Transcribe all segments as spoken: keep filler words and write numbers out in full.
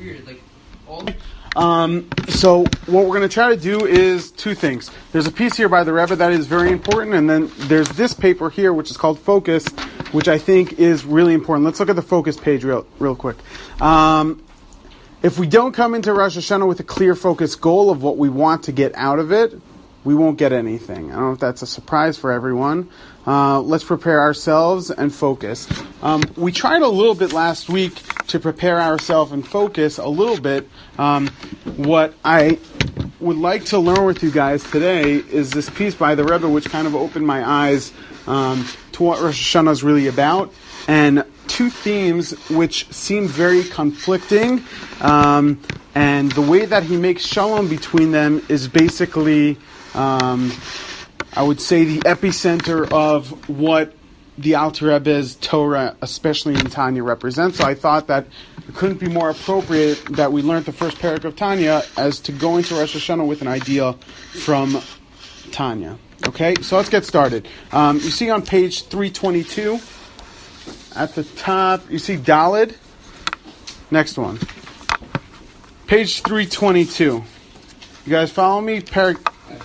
weird. Like all. Um, so what we're going to try to do is two things. There's a piece here by the Rebbe that is very important, and then there's this paper here, which is called Focus, which I think is really important. Let's look at the Focus page real, real quick. Um, if we don't come into Rosh Hashanah with a clear focus goal of what we want to get out of it, we won't get anything. I don't know if that's a surprise for everyone. Uh, let's prepare ourselves and focus. Um, we tried a little bit last week to prepare ourselves and focus a little bit. Um, what I would like to learn with you guys today is this piece by the Rebbe, which kind of opened my eyes um, to what Rosh Hashanah is really about, and two themes which seem very conflicting. Um, and the way that he makes shalom between them is basically, um, I would say, the epicenter of what the Alter Rebbe's Torah, especially in Tanya, represents. So I thought that it couldn't be more appropriate that we learned the first parak of Tanya as to go into Rosh Hashanah with an idea from Tanya. Okay, so let's get started. Um, you see on page three twenty-two, at the top, you see Daled. Next one. Page three twenty-two. You guys follow me? Parak.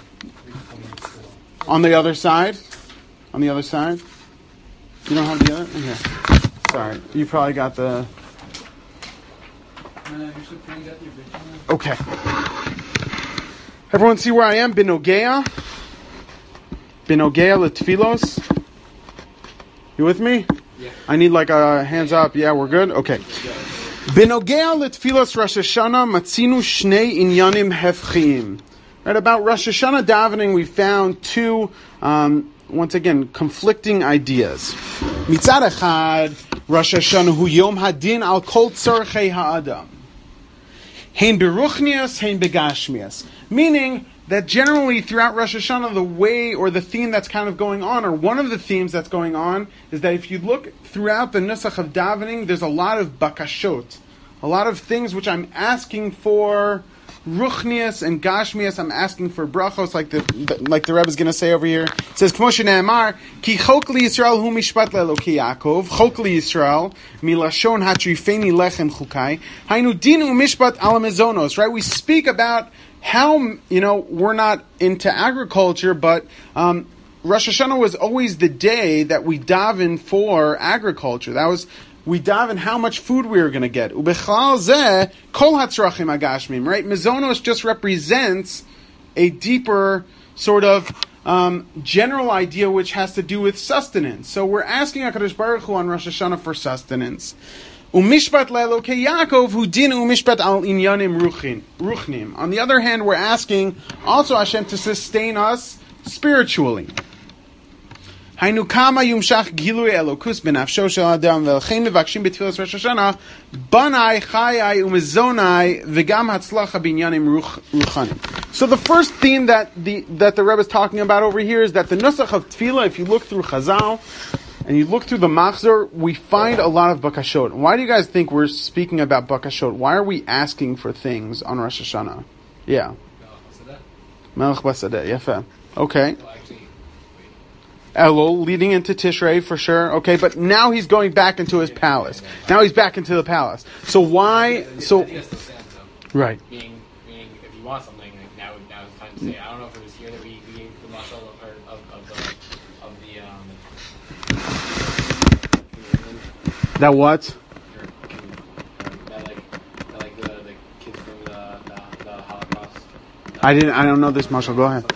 On the other side? On the other side? You don't have the other? Okay. Sorry. You probably got the... Okay. Everyone see where I am? Binogea? Binogea Letfilos? You with me? Yeah. I need like a hands up. Yeah, we're good? Okay. Binogea Letfilos Rosh Hashanah Matzinu Shnei Inyanim Hefchim. Right, about Rosh Hashanah davening, we found two, um, once again, conflicting ideas. Mitzad echad, Rosh Hashanah hu Yom Hadin al kol tzorchei ha'adam. Hein beruchnias, hein begashmias. Meaning that generally throughout Rosh Hashanah, the way or the theme that's kind of going on, or one of the themes that's going on, is that if you look throughout the nusach of davening, there's a lot of bakashot, a lot of things which I'm asking for. Ruchnias and Gashmias, I'm asking for brachos, like the, the like the Rebbe is going to say over here. It says, Kmo shene'emar, ki chokli Yisrael hu mishpat le'eloki Yaakov, chokli Yisrael, milashon hatrifeni lechem chukai, hainu dinu mishpat ala mezonos, right? We speak about how, you know, we're not into agriculture, but um, Rosh Hashanah was always the day that we daven for agriculture. That was... We daven how much food we were going to get. Ubechlal zeh kol hatzrachim agashmim. Right? Mezonos just represents a deeper sort of um, general idea which has to do with sustenance. So we're asking HaKadosh Baruch Hu on Rosh Hashanah for sustenance. Umishpat le'elokei Yaakov hu din umishpat al inyanim ruchnim. On the other hand, we're asking also Hashem to sustain us spiritually. Hainu kama yumshach gilui elokus benafsho shel adam velchein mevakshim betfilas Rosh Hashanah banai chayai umezonai v'gam hatzlacha binyanim ruchanim. So the first theme that the that the Rebbe is talking about over here is that the nusach of tefillah, if you look through Chazal and you look through the Machzor, we find a lot of bakashot. Why do you guys think we're speaking about bakashot? Why are we asking for things on Rosh Hashanah? Yeah. Melech Basadeh. Yefeh. Okay. Elul, leading into Tishrei for sure. Okay, but now he's going back into his palace. Now he's back into the palace. So why? So right. Meaning, meaning, if you want something, like now, now it's time to say. I don't know if it was here that we, we gave the mashal of, of, of the of the um. That what? That like, that like the, the kids from the, the, the Holocaust. I didn't. I don't know this mashal. Go ahead.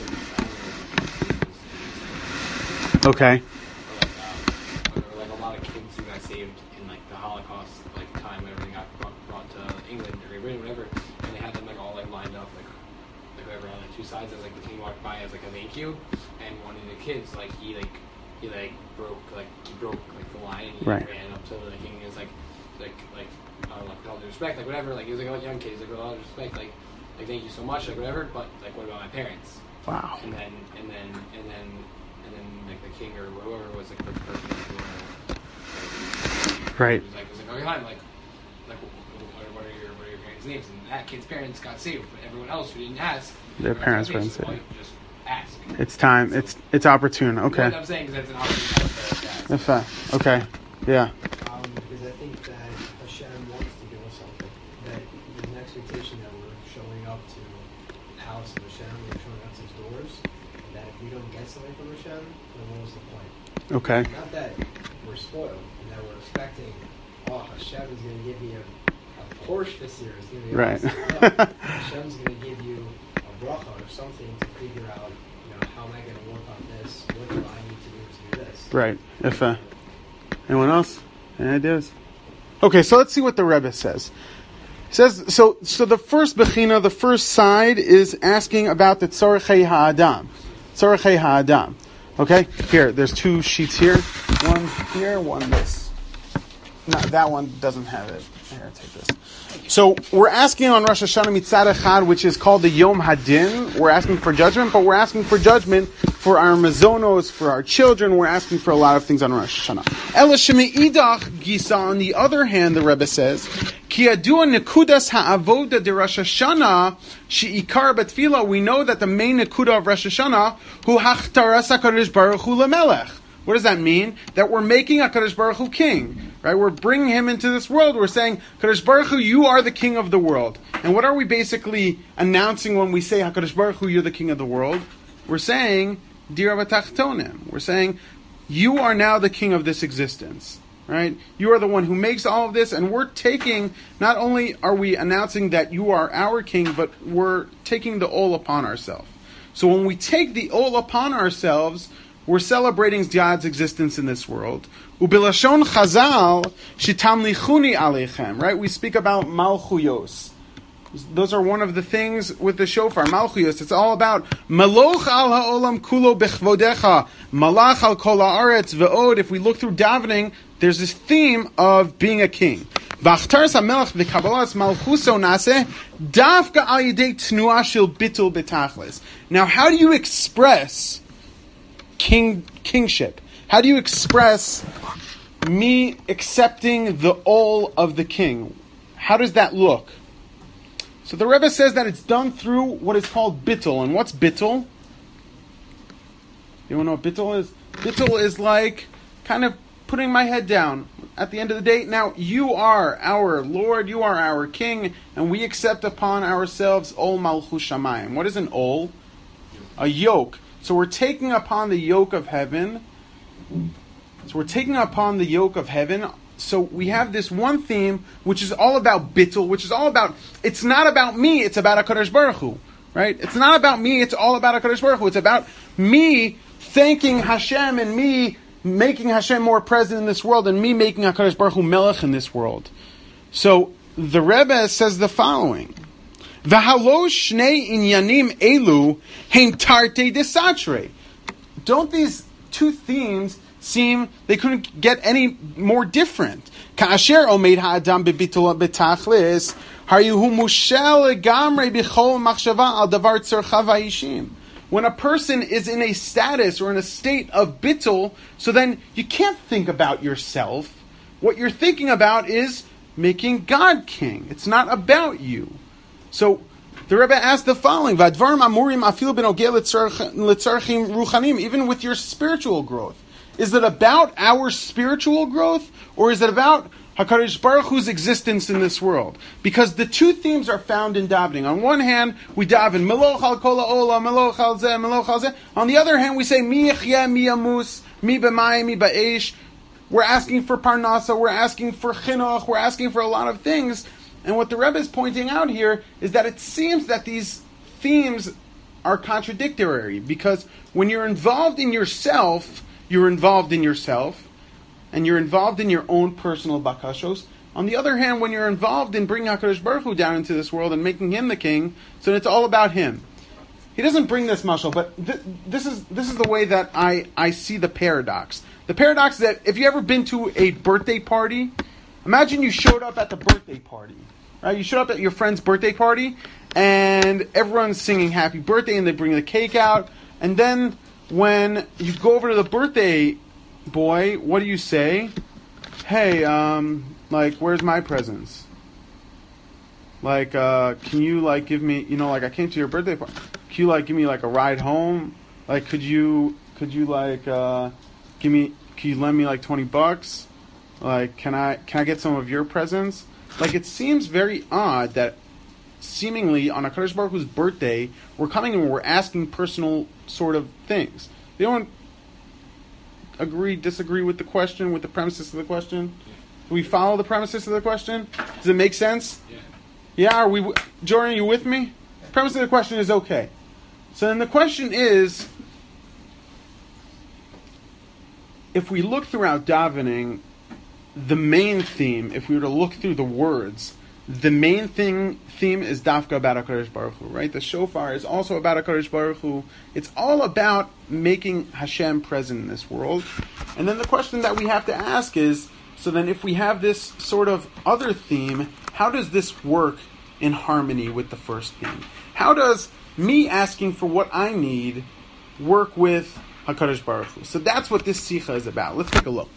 Okay. Or like, um, or like a lot of kids who got saved in like the Holocaust like time whenever they got brought, brought to England or Great Britain, whatever, and they had them like all like lined up like like whoever on like two sides as like the king walked by as like a thank you, and one of the kids like he like he like broke like he broke like the line and he right. ran up to the king and was like like like uh, like with all due respect like whatever like he was like a young kid he's like with all due respect like like thank you so much like whatever but like what about my parents? Wow. And then and then and then. And then, like, the king or whoever was, like, the person who, uh, right. was like, was like, okay, fine, like, like, what, what are your, what are your parents' names? And that kid's parents got saved, but everyone else who didn't ask, their parents weren't saved. So just ask. It's time. So, it's it's opportune. Okay. What I'm saying is that's an opportunity to ask. Okay. Yeah. Um, because I think that Hashem wants to give us something that tradition that we're showing up to the house of Hashem, we're showing up to his doors, and that if we don't get something from Hashem, then what was the point? Okay. Not that we're spoiled, and that we're expecting, oh, Hashem is going to give me a, a Porsche this year. It's going to be Right. awesome. No, Hashem's going to give you a bracha or something to figure out, you know, how am I going to work on this? What do I need to do to do this? Right. If uh, anyone else? Any ideas? Okay, so let's see what the Rebbe says. He says so. So the first bechina, the first side, is asking about the tzorchei ha'adam. Tzorchei ha'adam. Okay, here. There's two sheets here. One here, one this. No, that one doesn't have it. Here, take this. So we're asking on Rosh Hashanah Mitzad Echad, which is called the Yom Hadin. We're asking for judgment, but we're asking for judgment for our mazonos, for our children. We're asking for a lot of things on Rosh Hashanah. Ela shemi'idach gisa. On the other hand, the Rebbe says, Ki adua nekudas ha'avoda de Rosh Hashanah she'ikar betfila. We know that the main nekuda of Rosh Hashanah hu hachtaras HaKadosh Baruch Hu lemelech. What does that mean? That we're making HaKadosh Baruch Hu king, right? We're bringing him into this world. We're saying, HaKadosh Baruch Hu, you are the king of the world. And what are we basically announcing when we say, HaKadosh Baruch Hu, you're the king of the world? We're saying, Dir Avatachtonim. We're saying, you are now the king of this existence, right? You are the one who makes all of this, and we're taking, not only are we announcing that you are our king, but we're taking the ol upon ourselves. So when we take the ol upon ourselves, we're celebrating God's existence in this world. Ubilashon Chazal shitamlichuni aleichem. Right? We speak about malchuyos. Those are one of the things with the shofar. Malchuyos. It's all about Maloch al ha'olam kulo bechvodecha, Malach al kol haaretz ve'od. If we look through davening, there's this theme of being a king. V'achtaras hamelach v'kabbalas malchuso naseh dafka al yidei tnuah shel bitul betachlis. Now, how do you express King kingship? How do you express me accepting the ol of the king? How does that look? So the Rebbe says that it's done through what is called bittul. And what's bittul? You want to know what bittul is? Bittul is like kind of putting my head down at the end of the day. Now, you are our Lord, you are our King, and we accept upon ourselves ol malchus shamayim. What is an ol? A yoke. So we're taking upon the yoke of heaven. So we're taking upon the yoke of heaven. So we have this one theme, which is all about bittul, which is all about, it's not about me, it's about HaKadosh Baruch Hu, right? It's not about me, it's all about HaKadosh Baruch Hu. It's about me thanking Hashem and me making Hashem more present in this world and me making HaKadosh Baruch Hu melech in this world. So the Rebbe says the following. V'halo shnei inyanim elu heim tarte desatre. Don't these two themes seem they couldn't get any more different? Ka'asher omeid ha'adam bebitul betachlis haryuhu mushel gamrei b'chol machshava al davar tzorcha v'yishim. When a person is in a status or in a state of bittul, so then you can't think about yourself. What you're thinking about is making God king. It's not about you. So the Rebbe asked the following: Vadvarim amurim afil benogeh letzarchim ruchanim. Even with your spiritual growth, is it about our spiritual growth, or is it about HaKadosh Baruch Hu's existence in this world? Because the two themes are found in davening. On one hand, we daven Meloch al kol ha'olam, Meloch al zeh, Meloch al zeh. On the other hand, we say Mi yechyeh, Mi yamus, Mi b'mayim, Mi ba'esh. We're asking for parnasa, we're asking for chinuch, we're asking for a lot of things. And what the Rebbe is pointing out here is that it seems that these themes are contradictory, because when you're involved in yourself, you're involved in yourself, and you're involved in your own personal bakashos. On the other hand, when you're involved in bringing HaKadosh Baruch Hu down into this world and making him the king, so it's all about him. He doesn't bring this mashal, but th- this is this is the way that I, I see the paradox. The paradox is that if you ever been to a birthday party, imagine you showed up at the birthday party. Right? You showed up at your friend's birthday party, and everyone's singing happy birthday, and they bring the cake out, and then when you go over to the birthday boy, what do you say? Hey, um, like, where's my presents? Like, uh, can you, like, give me, you know, like, I came to your birthday party. Can you, like, give me, like, a ride home? Like, could you, could you, like, uh, give me, can you lend me, like, twenty bucks? Like, can I, can I get some of your presents? Like, it seems very odd that seemingly on HaKadosh Baruch Hu's birthday, we're coming and we're asking personal sort of things. They don't agree, disagree with the question, with the premises of the question. Do we follow the premises of the question? Does it make sense? Yeah. Yeah, are we, Jordan, are you with me? The premise of the question is okay. So then the question is, if we look throughout davening, the main theme, if we were to look through the words, the main thing theme is dafka about HaKadosh Baruch Hu, right? The shofar is also about HaKadosh Baruch Hu. It's all about making Hashem present in this world. And then the question that we have to ask is, so then if we have this sort of other theme, how does this work in harmony with the first theme? How does me asking for what I need work with HaKadosh Baruch Hu? So that's what this sikha is about. Let's take a look.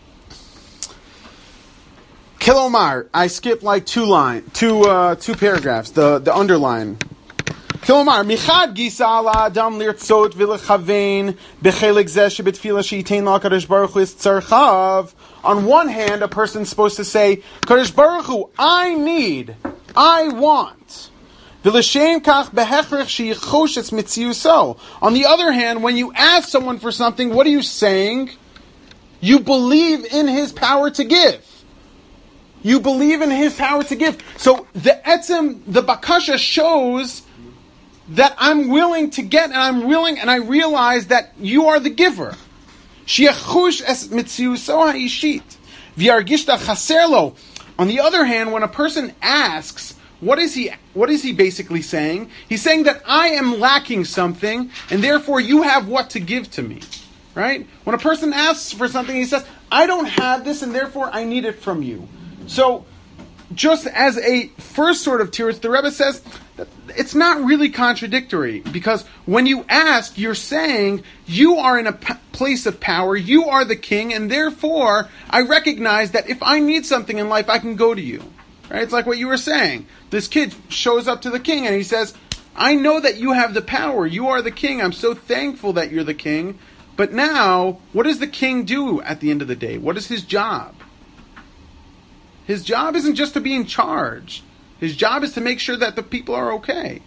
Kilomar, I skipped like two line, two uh, two paragraphs. The the underline. Kilomar, michad gisa ala adam lirtzot v'lechavein bechelik zeh shebetfila sheitein la'Kadosh Baruch Hu is tzarchav. On one hand, a person's supposed to say, Kadosh Baruch Hu, I need, I want. V'l'shem kach behechrech sheyichosh es mitziuso. On the other hand, when you ask someone for something, what are you saying? You believe in his power to give. You believe in his power to give. So the etzem, the bakasha shows that I'm willing to get, and I'm willing, and I realize that you are the giver. Sheyachush es mitziuso ha'ishit v'yargishta chaserlo. On the other hand, when a person asks, what is he? What is he basically saying? He's saying that I am lacking something, and therefore you have what to give to me. Right? When a person asks for something, he says, I don't have this, and therefore I need it from you. So, just as a first sort of tier, the Rebbe says that it's not really contradictory, because when you ask, you're saying you are in a p- place of power, you are the king, and therefore I recognize that if I need something in life, I can go to you. Right? It's like what you were saying. This kid shows up to the king and he says, I know that you have the power, you are the king, I'm so thankful that you're the king, but now, what does the king do at the end of the day? What is his job? His job isn't just to be in charge. His job is to make sure that the people are okay.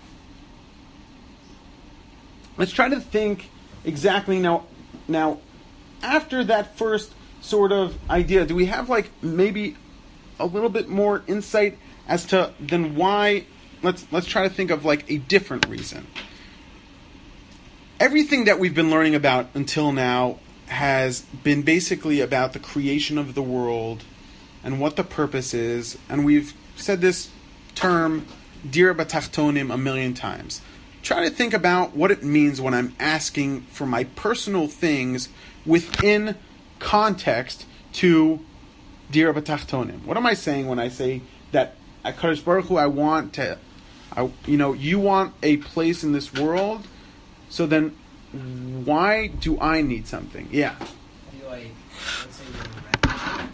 Let's try to think exactly now. Now, after that first sort of idea, do we have like maybe a little bit more insight as to then why? Let's let's try to think of like a different reason. Everything that we've been learning about until now has been basically about the creation of the world and what the purpose is, and we've said this term, Dira B'Tachtonim, a million times. Try to think about what it means when I'm asking for my personal things within context to Dira B'Tachtonim. What am I saying when I say that at Kadosh Baruch Hu, I want to, I, you know, you want a place in this world, so then why do I need something? Yeah. I feel like, let's say you're in a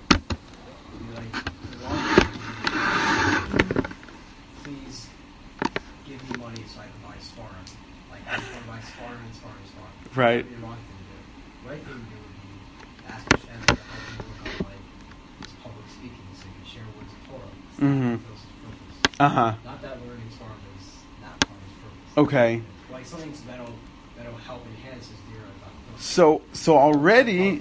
please give me money so I can buy Sfarim. Like, I just want to buy Sfarim and Sfarim and Sfarim. Right. What would be the wrong thing to do? Right thing to do would be ask Hashem to help you work on, like, this public speaking so you can share words of Torah. It's Mm-hmm. not fulfills his purpose. Uh-huh. Not that learning Sfarim is not part of his purpose. Okay. Like, something that'll, that'll help enhance his Dira. So, so already...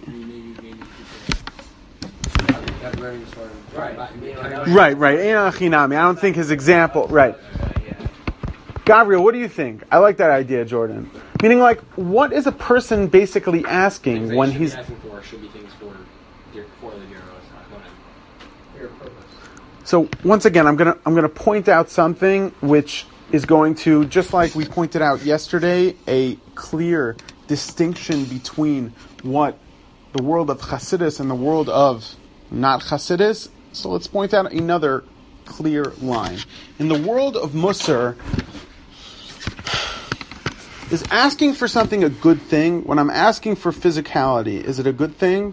Right. Right, right. I don't think his example... Right. Gabriel, what do you think? I like that idea, Jordan. Meaning, like, what is a person basically asking when he's... asking for should be things for, for the Dira, not your purpose. So, once again, I'm gonna I'm gonna point out something which is going to, just like we pointed out yesterday, a clear distinction between what the world of Chassidus and the world of not Chassidus. So let's point out another clear line. In the world of Musar, is asking for something a good thing? When I'm asking for physicality, is it a good thing?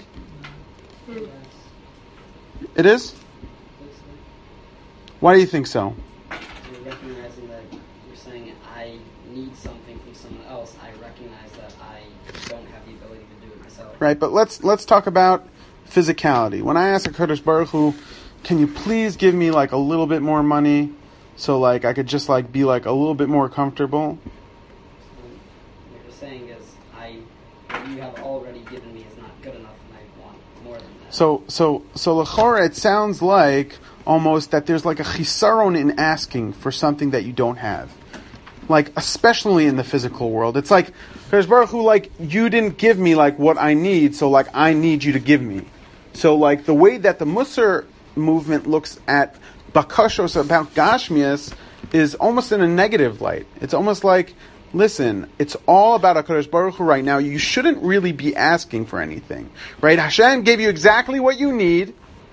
It is? Why do you think so? You're recognizing that you're saying I need something from someone else. I recognize that I don't have the ability to do it myself. Right, but let's let's talk about physicality. When I ask a Kadosh Baruch Hu, can you please give me like a little bit more money? so like I could just like be like a little bit more comfortable. So what you're saying is, I what you have already given me is not good enough, and I want more than that. So so so l'chora, it sounds like almost that there's like a chisaron in asking for something that you don't have. Like, especially in the physical world. It's like, Kadosh Baruch Hu, like, you didn't give me, like, what I need, so, like, I need you to give me. So, like, the way that the Musar movement looks at bakashos about Gashmias is almost in a negative light. It's almost like, listen, it's all about HaKadosh Baruch Hu right now. You shouldn't really be asking for anything. Right? Hashem gave you exactly what you need,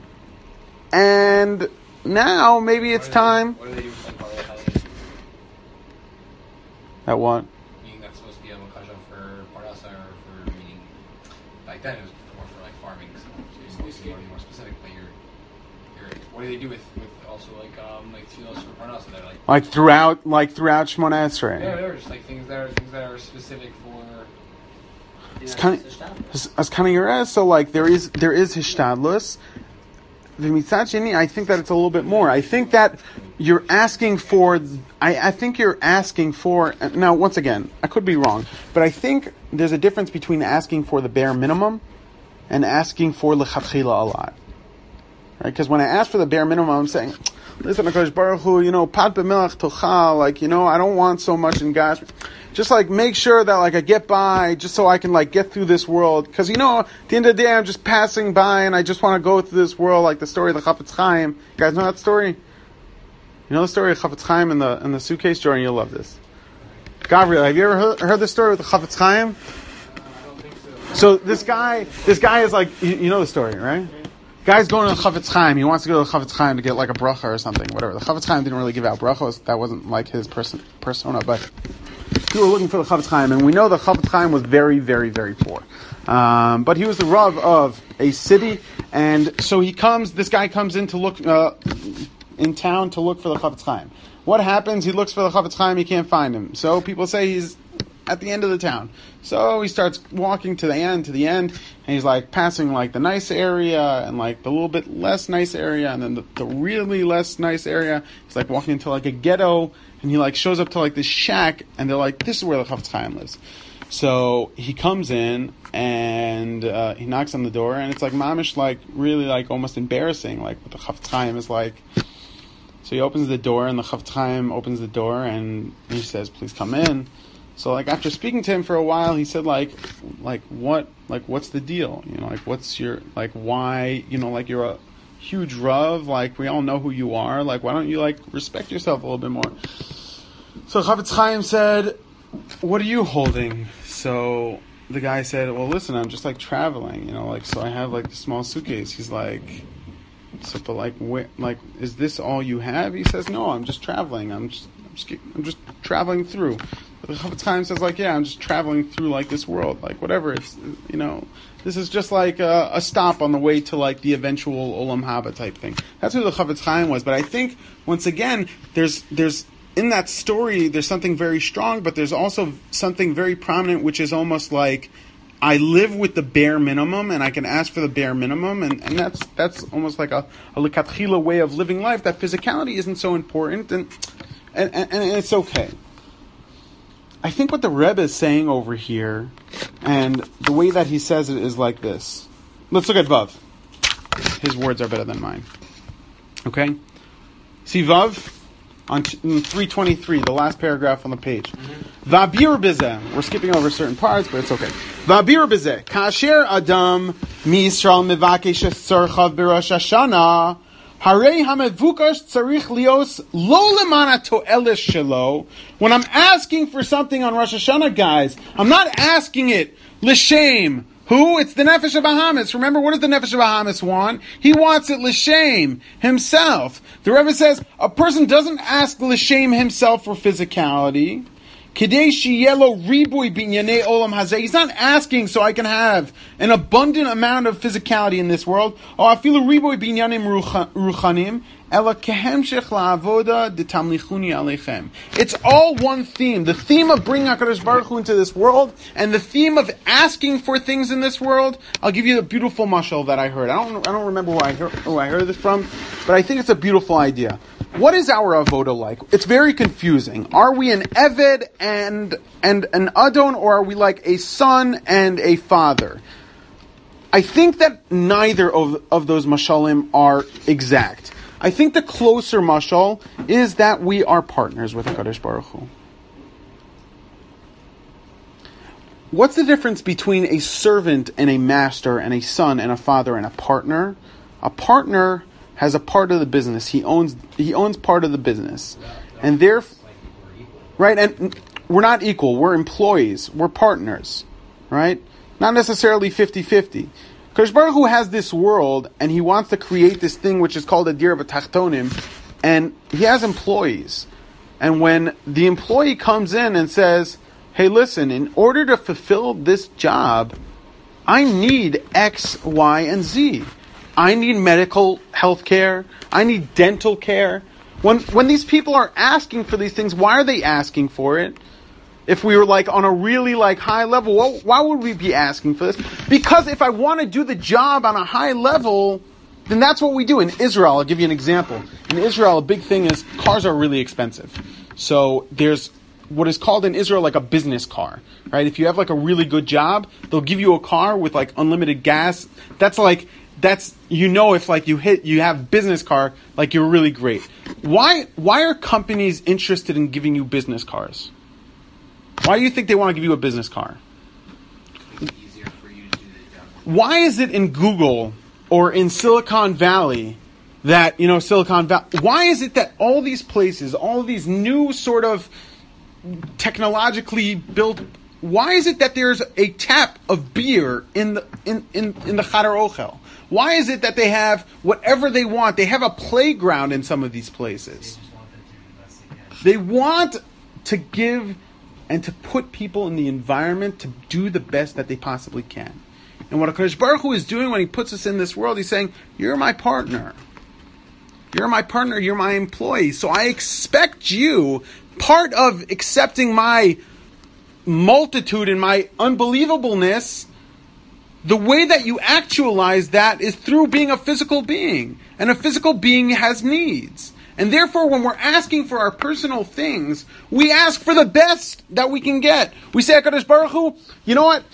and now maybe it's time... What do they do with like At what? meaning that's supposed to be a makasha for parnasa or for meaning back then it was more for like farming, so you're supposed to be more specific. But you're, you're what do they do with, with also like um like tefillos for parnasa? They're like Like throughout, like throughout Shemona Esrei. yeah, they're just like things that are things that are specific for. It's kind of, it's kind of your so like there is there is hishtadlus. V'mitzad sheni, I think that it's a little bit more. I think that you're asking for. I, I think you're asking for. Now, once again, I could be wrong, but I think there's a difference between asking for the bare minimum and asking for lechatchila a lot. Right? Because when I ask for the bare minimum, I'm saying, listen, HaKadosh Baruch Hu, you know, pat b'melach tochal, like, you know, I don't want so much in Gash. Just like make sure that like I get by, just so I can like get through this world. Because you know, at the end of the day, I'm just passing by, and I just want to go through this world, like the story of the Chafetz Chaim. You guys know that story? You know the story of Chafetz Chaim in the in the suitcase, Jordan? You'll love this. Gabriel, have you ever heard, heard the story with the Chafetz Chaim? Uh, I don't think so. So this guy, this guy is like, you, you know the story, right? Guy's going to the Chafetz Chaim. He wants to go to the Chafetz Chaim to get like a bracha or something, whatever. The Chafetz Chaim didn't really give out brachos. That wasn't like his person persona, but we were looking for the Chafetz Chaim, and we know the Chafetz Chaim was very, very, very poor. Um, but he was the Rav of a city, and so he comes, this guy comes in to look, uh, in town to look for the Chafetz Chaim. What happens? He looks for the Chafetz Chaim, he can't find him. So people say he's at the end of the town. So he starts walking to the end, to the end, and he's like passing like the nice area and like the little bit less nice area, and then the, the really less nice area. He's like walking into like a ghetto, and he like shows up to like this shack, and they're like, this is where the Chafetz Chaim lives. So he comes in, and uh, he knocks on the door, and it's like mamish, like really like almost embarrassing, like what the Chafetz Chaim is like. So he opens the door, and the Chafetz Chaim opens the door, and he says, please come in. So like after speaking to him for a while, he said like, like what, like what's the deal? You know, like what's your, like why, you know, like you're a huge Rav, like we all know who you are, like why don't you like respect yourself a little bit more? So Chafetz Chaim said, what are you holding? So the guy said, well listen, I'm just like traveling, you know, like so I have like the small suitcase. He's like, so but like wh- like is this all you have? He says, no, I'm just traveling. I'm just I'm just, I'm just traveling through. The Chafetz Chaim says like, yeah, I'm just traveling through like this world, like whatever. It's, you know, this is just like a, a stop on the way to like the eventual Olam Haba type thing. That's who the Chafetz Chaim was. But I think once again, there's there's in that story there's something very strong, but there's also something very prominent, which is almost like I live with the bare minimum, and I can ask for the bare minimum, and, and that's that's almost like a a lechatchila way of living life. That physicality isn't so important, and and, and, and it's okay. I think what the Rebbe is saying over here, and the way that he says it is like this. Let's look at Vav. His words are better than mine. Okay? See Vav? On three twenty-three, the last paragraph on the page. Va'bir bizeh. We're skipping over certain parts, but it's okay. Va'bir bizeh. Kasher adam mi Yisrael mevakesh tzarchav b'Rosh Hashanah. Harei hamevukash tzarich lios lo lemana to'eles shelo. When I'm asking for something on Rosh Hashanah, guys, I'm not asking it l'shem. Who? It's the Nefesh of Bahamas. Remember, what does the Nefesh of Bahamas want? He wants it l'shem, himself. The Rebbe says, a person doesn't ask l'shem himself for physicality. Kidei sheyelo ribui binyanei olam hazeh. He's not asking so I can have an abundant amount of physicality in this world. Or afilu ribui binyanim ruchanim. Ela kehemshech la'avoda detamlichuni aleichem. It's all one theme. The theme of bringing HaKadosh Baruch Hu into this world, and the theme of asking for things in this world. I'll give you the beautiful mashal that I heard. I don't, I don't remember who I heard, who I heard this from, but I think it's a beautiful idea. What is our avoda like? It's very confusing. Are we an eved and and an adon, or are we like a son and a father? I think that neither of of those mashalim are exact. I think the closer mashal is that we are partners with HaKadosh Baruch Hu. What's the difference between a servant and a master and a son and a father and a partner? A partner has a part of the business. He owns he owns part of the business. And therefore, right, and we're not equal. We're employees. We're partners, right? Not necessarily fifty-fifty. Kadosh Baruch Hu has this world, and he wants to create this thing which is called a dir b'tachtonim, and he has employees. And when the employee comes in and says, hey, listen, in order to fulfill this job, I need X, Y, and Z. I need medical health care. I need dental care. When when these people are asking for these things, why are they asking for it? If we were like on a really like high level, well, why would we be asking for this? Because if I want to do the job on a high level, then that's what we do. In Israel, I'll give you an example. In Israel, a big thing is cars are really expensive. So there's what is called in Israel like a business car, right? If you have like a really good job, they'll give you a car with like unlimited gas. That's like That's, you know, if like you hit, you have business car, like you're really great. Why, why are companies interested in giving you business cars? Why do you think they want to give you a business car? It's easier for you to do the job. Why is it in Google or in Silicon Valley that, you know, Silicon Valley, why is it that all these places, all these new sort of technologically built, why is it that there's a tap of beer in the, in, in, in the Chadar Ochel? Why is it that they have whatever they want? They have a playground in some of these places. They want to give and to put people in the environment to do the best that they possibly can. And what HaKadosh Baruch Hu is doing when he puts us in this world, he's saying, you're my partner. You're my partner, you're my employee. So I expect you, part of accepting my multitude and my unbelievableness, the way that you actualize that is through being a physical being. And a physical being has needs. And therefore, when we're asking for our personal things, we ask for the best that we can get. We say, HaKadosh Baruch Hu, you know what?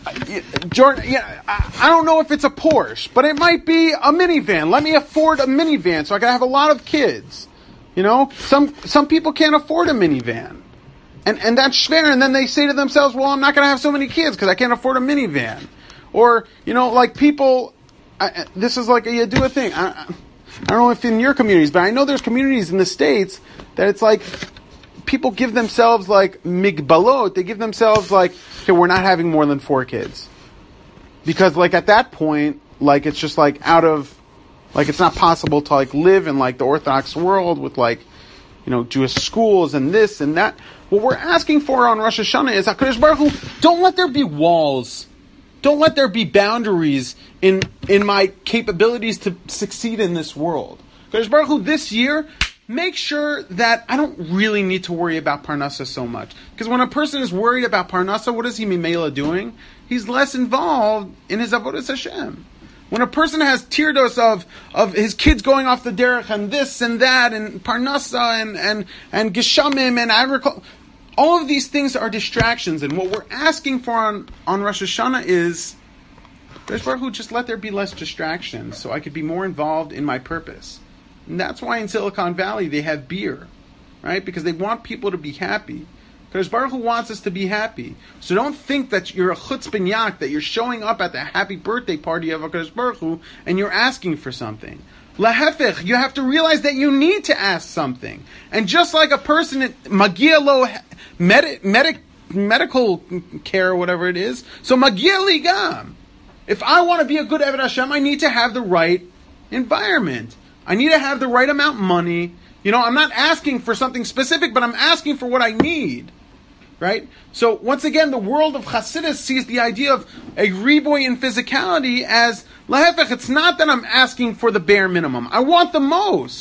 Jordan, yeah, I, I don't know if it's a Porsche, but it might be a minivan. Let me afford a minivan so I can have a lot of kids. You know, some some people can't afford a minivan. And and that's schwer. And then they say to themselves, well, I'm not going to have so many kids because I can't afford a minivan. Or, you know, like people, I, this is like a Yadua thing. I, I don't know if in your communities, but I know there's communities in the States that it's like people give themselves like migbalot. They give themselves like, okay, we're not having more than four kids. Because like at that point, like it's just like out of, like it's not possible to like live in like the Orthodox world with like, you know, Jewish schools and this and that. What we're asking for on Rosh Hashanah is, HaKadosh Baruch Hu, don't let there be walls. Don't let there be boundaries in in my capabilities to succeed in this world. HaKadosh Baruch Hu, this year, make sure that I don't really need to worry about Parnasa so much. Because when a person is worried about Parnasa, what is he Mimela doing? He's less involved in his Avodas Hashem. When a person has tirdos of, of his kids going off the derech and this and that and Parnasa and, and, and Geshamim and agriculture, all of these things are distractions. And what we're asking for on, on Rosh Hashanah is, Baruch Hu, just let there be less distractions so I could be more involved in my purpose. And that's why in Silicon Valley they have beer, right? Because they want people to be happy. Because Baruch Hu wants us to be happy. So don't think that you're a chutz ben yak, that you're showing up at the happy birthday party of HaKadosh Baruch Hu and you're asking for something. Lahefech, you have to realize that you need to ask something. And just like a person at Magia Lo med- medic, medical care or whatever it is, so Magia Li Gam. If I want to be a good Eved Hashem, I need to have the right environment. I need to have the right amount of money. You know, I'm not asking for something specific, but I'm asking for what I need. Right? So, once again, the world of Chassidus sees the idea of a riboy in physicality as, lahefech, it's not that I'm asking for the bare minimum. I want the most.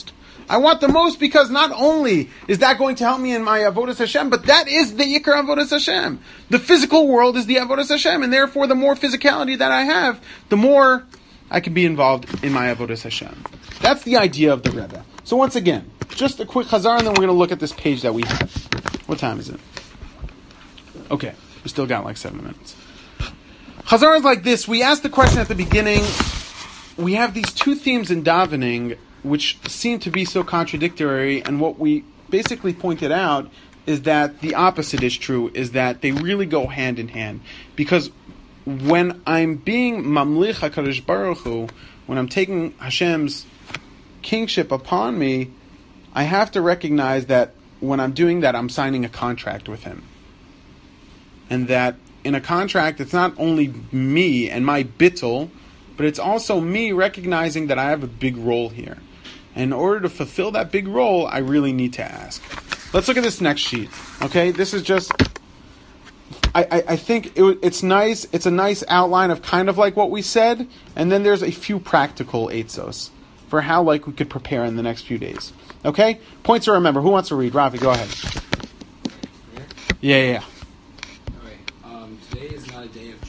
I want the most because not only is that going to help me in my Avodas Hashem, but that is the Yikar Avodas Hashem. The physical world is the Avodas Hashem, and therefore the more physicality that I have, the more I can be involved in my Avodas Hashem. That's the idea of the Rebbe. So once again, just a quick chazar, and then we're going to look at this page that we have. What time is it? Okay, we still got like seven minutes. Chazar is like this. We asked the question at the beginning. We have these two themes in davening which seem to be so contradictory, and what we basically pointed out is that the opposite is true, is that they really go hand in hand. Because when I'm being Mamlich HaKadosh Baruch Hu, when I'm taking Hashem's kingship upon me, I have to recognize that when I'm doing that, I'm signing a contract with Him. And that in a contract, it's not only me and my bittul, but it's also me recognizing that I have a big role here. And in order to fulfill that big role, I really need to ask. Let's look at this next sheet. Okay, this is just... I, I, I think it, it's nice. It's a nice outline of kind of like what we said, and then there's a few practical eitzos for how like we could prepare in the next few days. Okay? Points to remember. Who wants to read? Rafi, go ahead. Yeah, yeah, yeah. Okay. Um, today is not a day of